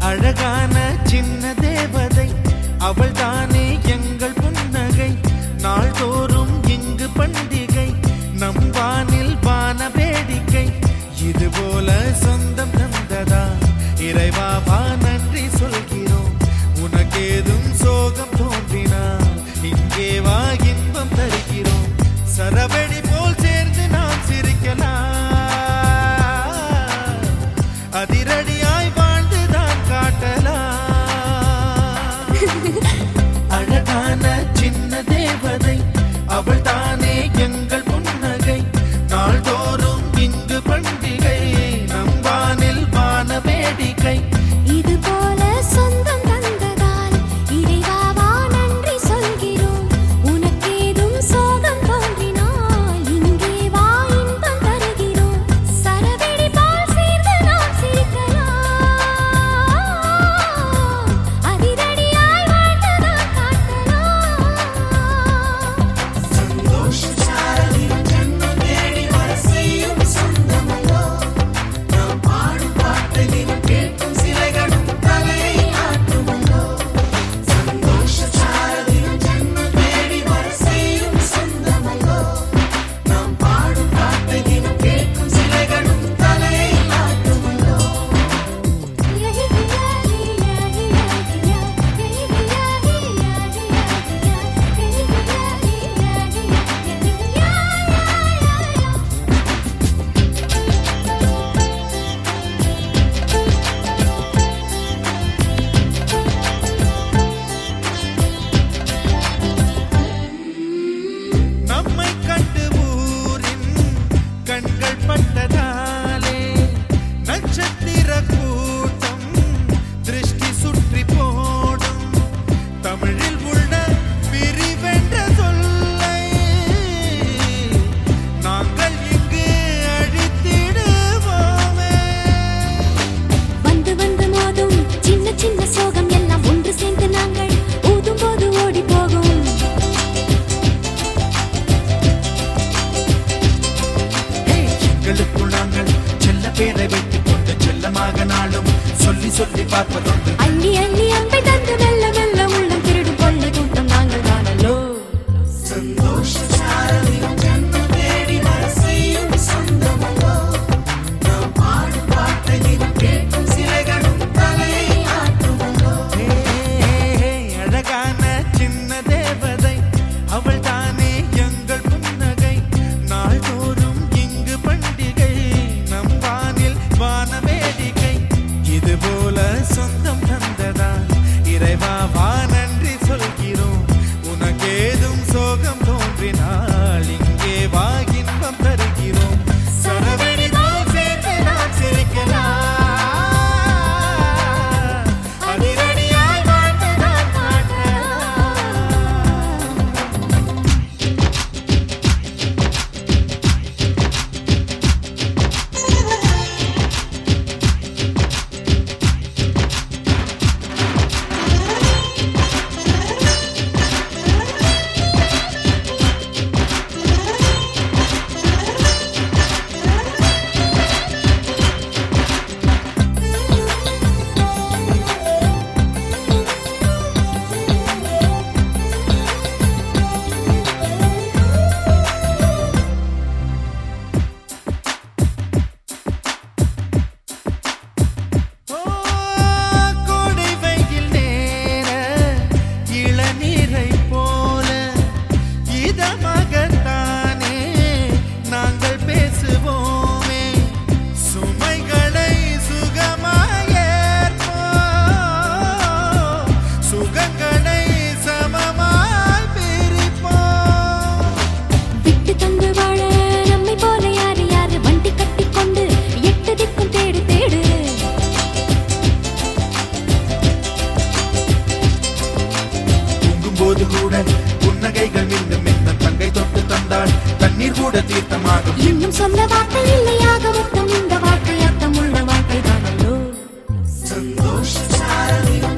அழகான சின்ன தேவதை அவள் தானே எங்கள் புன்னகை. நாள்தோறும் இங்கு பண்டிகை, நம் வானில் வான வேடிக்கை. இதுபோல சொந்தம் தந்ததா இறைவாவா நன்றி சொல்கிறோம். உனக்கேதும் சோகம் தோன்றினால் இங்கே வா இன்பம் தருகிறோம். சரவெடி போல் சேர்ந்து நாம் சிரிக்கலாம், அதிரடியாய் வாழ்ந்துதான் காட்டலாம். அழகான சின்ன தேவதை அவள் தானே எங்கள் புன்னகை. நாள்தோறும் இங்கு பண்டிகை, நம் வானில் வான வேடிக்கை. இது போல சொந்தம் தந்ததால் இறைவாவா நன்றி சொல்கிறோம். உனக்கேதும் சோகம் தோன்றினால் இங்கே வா இன்பம் தருகிறோம். சரவெடி போல் சேர்ந்து நாம் சிரிக்கலாம், அதிரடியாய் வாழ்ந்துதான் காட்டலாம். சந்தோஷ சாரதின் ஜன்னல் தேடி வர செய்யும் சொந்தமல்லோ. நாம் பாடும் பாட்டை தினம் கேட்கும் சிலைகளும் தலையை ஆட்டுமல்லோ. சந்தோஷ சாரதின் ஜன்னல் தேடி வர செய்யும் சொந்தமல்லோ. நாம் பாடும் பாட்டை தினம் கேட்கும் சிலைகளும் தலையை ஆட்டுமல்லோ. நம்மை கண்டு ஊரின் கண்கள் பட்டதாலே நட்சத்திர கூட்டம் திருஷ்டி சுற்றி போடும். தமிழில் உள்ள பிரிவென்ற சொல்லை நாங்கள் இங்கு அழித்திடுவோமே. வந்து வந்து மோதும் சின்ன சின்ன சோகம் எல்லாம் ஒன்று சேர்ந்து நாங்கள் ஊதும் போது ஓடி போகும். எங்களுக்குள் நாங்கள் செல்ல பேரை வைத்துக் கொண்டு செல்லமாக நாளும் சொல்லி சொல்லி பார்ப்பதுண்டு. அள்ளி அள்ளி அம்பை தந்து மெல்ல மெல்ல உள்ளம் திருடும் கொள்ள கூட்டம் நாங்கள் தானல்லோ. சந்தோஷ சாரதின் ஜன்னல் தேடி வர செய்யும் சொந்தமல்லோ. நாம் பாடும் பாட்டை தினம் கேட்கும் சிலைகளும் தலையை ஆட்டுமல்லோ. அழகான சின்ன தேவதை அவள் தானே எங்கள் புன்னகை. நாள்தோறும் இங்கு பண்டிகை, நம் வானில் வான வேடிக்கை. இதுபோல சொந்தம் தந்ததா இறைவாவா நன்றி சொல்கிறோம். உனக்கேதும் சோகம் தோன்றினால் இங்கே வா இன்பம் தருகிறோம். சரவெடி போல் சேர்ந்து நாம் சிரிக்கலாம், அதிரடியாய் வாழ்ந்துதான் காட்டலாம். கோடை வெயில் நேர இளநீரை போல இதமாகத்தானே நாங்கள் பேசுவோமே. சுமைகளை சுகமாயேற்போம், சுகங்களை சமமாய் பிரிப்போம். விட்டு தந்து வாழ நம்மை போல யாரு யாரு வண்டி கட்டிக்கொண்டு எட்டு திக்கும் தேடு தேடு. தூங்கும்போது கூட புன்னகைகள் மின்னும். இந்த தங்கை தொட்டு தந்தாள் தண்ணீர் கூட தீர்த்தமாகும். இன்னும் சொல்ல வார்த்தை இல்லையாக மொத்தம் இந்த வாழ்க்கை அர்த்தமுள்ள வாழ்க்கை தானல்லோ. சந்தோஷ சாரதின்